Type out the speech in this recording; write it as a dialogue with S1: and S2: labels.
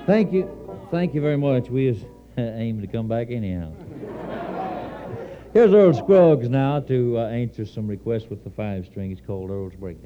S1: Thank you. Thank you very much. We was aiming to come back anyhow. Here's Earl Scruggs now to answer some requests with the 5-string. It's called Earl's Breakdown.